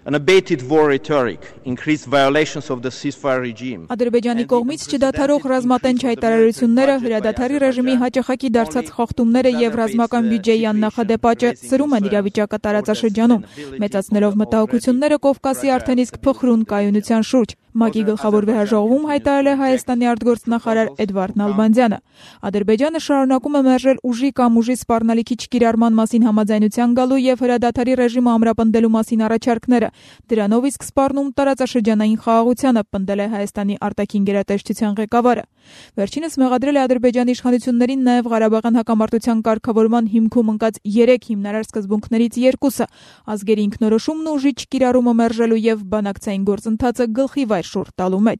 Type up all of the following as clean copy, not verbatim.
unabated war rhetoric, increased violations of the ceasefire regime. Ադրբեջանի կողմից չդադարող ռազմատենչ հայտարարությունները, հրադադարի ռեժիմի հաճախակի դարձած խախտումները եւ ռազմական բյուջեի աննախադեպ աճը սրում են իրավիճակը տարածաշրջանում, մեծացնելով մտահոգությունները Կովկասի արդեն իսկ փխրուն կայունության շուրջ։ ՄԱԿ-ի գլխավոր վեհաժողովում հայտարարել է Հայաստանի արտգործնախարար Էդվարդ Նալբանդյանը։ Ադրբեջանը շարունակում է մերժել ուժի կամ ուժի սպառնալիքի չկիրառման մասին համաձայնության գալու եւ հրադադարի ռեժիմը ամրապնդելու մասին առաջարկները։ Դրանով իսկ սպառնում տարածաշրջանային խաղաղությանը, պնդել է Հայաստանի արտաքին գերատեսչության ղեկավարը։ Վերջինս մեղադրել է Ադրբեջանի իշխանություններին նաև Ղարաբաղյան հակամարտության կարգավորման հիմքում ընկած 3 հիմնարար սկզբունքներից 2-ը՝ ազգերի ինքնորոշումն ու ուժի չկիրառումը մերժելու եւ բանակցային գործընթացը գլխի վայր շուռ տալու մեջ։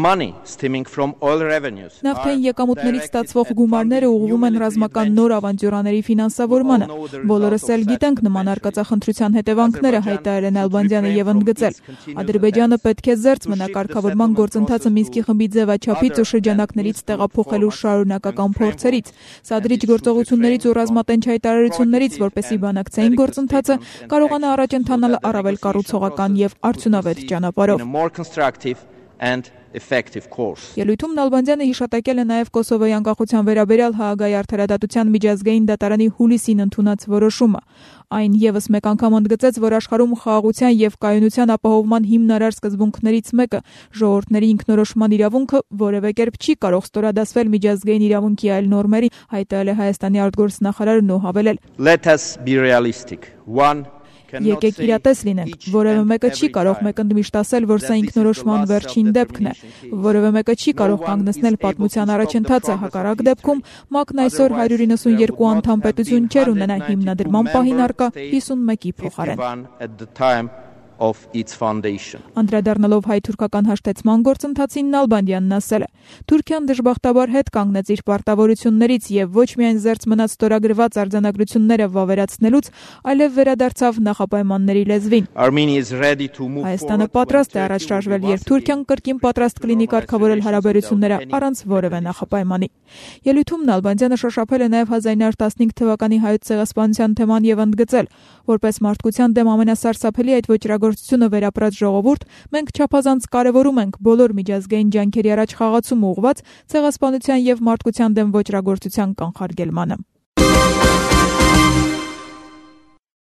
Նավթային եկամուտներից ստացվող գումարները ուղղվում են ռազմական նոր ավանտյուրաների ֆինանսավորմանը։ Բոլորս էլ գիտենք նման արկածախնդրության հետևանքները, հայտարարել է Նալբանդյանը եւ ընդգծել. Ադրբեջանը պետք է զերծ մնա կարգավորման գործընթացը Մինսկի խմբի ձևաչափից ու շրջանակներից տեղափոխելու շարունակական փորձերից, սադրիչ գործողություններից ու ռազմատենչ հայտարարություններից, որպեսզի բանակցային գործընթացը կարողանա առաջ ընթանալ առավել կառուցողական եւ արդյունավետ ճանապարհով։ Ելույթում Նալբանդյանը հիշատակել է նաև Կոսովոյի անկախության վերաբերյալ Հաագայի արդարադատության միջազգային դատարանի հուլիսին ընդունած որոշումը։ Այն եւս մեկ անգամ ընդգծեց, որ աշխարհում խաղաղության եւ կայունության ապահովման հիմնարար սկզբունքներից մեկը ժողովուրդների ինքնորոշման իրավունքը որևէ կերպ չի կարող ստորադասվել միջազգային իրավունքի այլ նորմերի, հայտարարել է Հայաստանի արտգործնախարարն ու հավելել. Եկեք իրատես լինենք, որևէ մեկը չի կարող մեկընդմիշտ ասել, որ սա ինքնորոշման վերջին դեպքն է, որևէ մեկը չի կարող կանգնեցնել պատմության առաջընթացը, հակառակ դեպքում ՄԱԿ-ն այսօր 192 անդամ պետություն չէր ունենա հիմնադրման պահին առկա 51-ի փոխարեն։ Անդրադառնալով հայ-թուրքական հաշտեցման գործընթացին Նալբանդյանն ասել է. Թուրքիան դժբախտաբար հետ կանգնեց իր պարտավորություններից եւ ոչ միայն զերծ մնաց ստորագրված արձանագրությունները վավերացնելուց, այլև վերադարձավ նախապայմանների լեզվին։ Հայաստանը պատրաստ է առաջ շարժվել, երբ Թուրքիան կրկին պատրաստ կլինի կարգավորել հարաբերությունները առանց որևէ նախապայմանի։ Ելույթում Նալբանդյանը շոշափել է նաեւ 1915 թվականի հայոց ցեղասպանության թեման եւ ընդգծել, որպես մարդկության դեմ ամենասարսափելի այդ ոճրագործությունը վերապրած ժողովուրդ, մենք չափազանց կարևորում ենք բոլոր միջազգային ջանքերի առաջ խաղացում ուղղված ցեղասպանության եւ մարդկության դեմ ոճրագործության կանխարգելմանը։